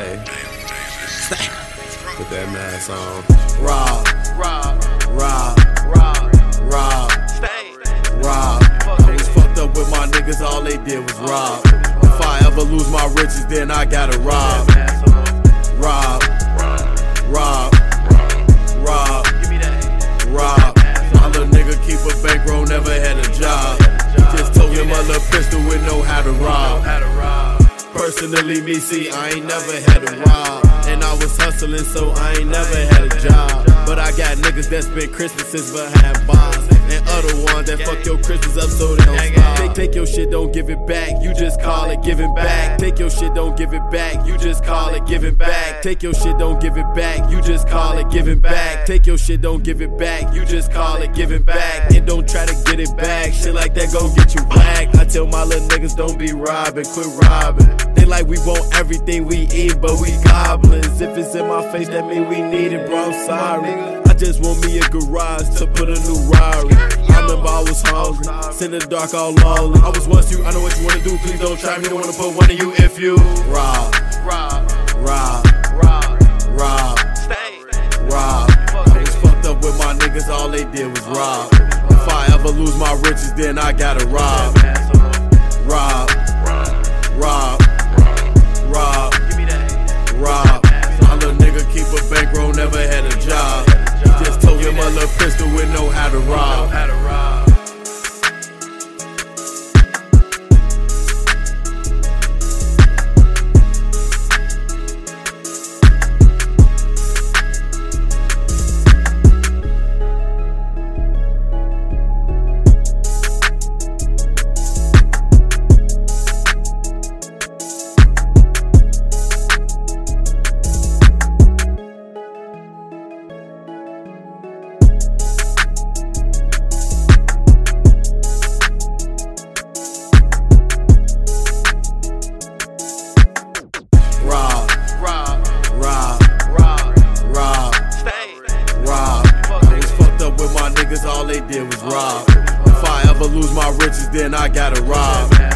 Hey, put that mask on. Rob, Rob. I was fucked up with my niggas, all they did was rob. If I ever lose my riches, then I gotta rob. My little nigga keep a bankroll, never had a job. Just told him a little pistol with know how to rob. Personally, me, see, I ain't never had to rob. And I was hustling, so I ain't never had a job. But I got niggas that spend Christmases behind bars, and other ones that fuck your Christmas up so they don't stop. Take your shit, don't give it back, you just call it giving back. Take your shit, don't give it back, you just call it giving back. Take your shit, don't give it back, you just call it giving back. Take your shit, don't give it back, you just call it giving back. And don't try to get it back, shit like that gon' get you back. I tell my little niggas don't be robbing, quit robbing. They like we want everything we eat, but we goblins. If it's in my face, that mean we need it, bro, I'm sorry. I just want me a garage to put a new Rari. I remember I was hungry, sitting in the dark all lonely. I was once you, I know what you wanna do, please don't try me. Don't wanna put one of you if you rob. I was fucked up with my niggas, all they did was rob. If I ever lose my riches, then I gotta rob. My little nigga keep a bankroll, never had a job. Just told him a little pistol with know how to rob. All they did was rob. If I ever lose my riches, then I gotta rob.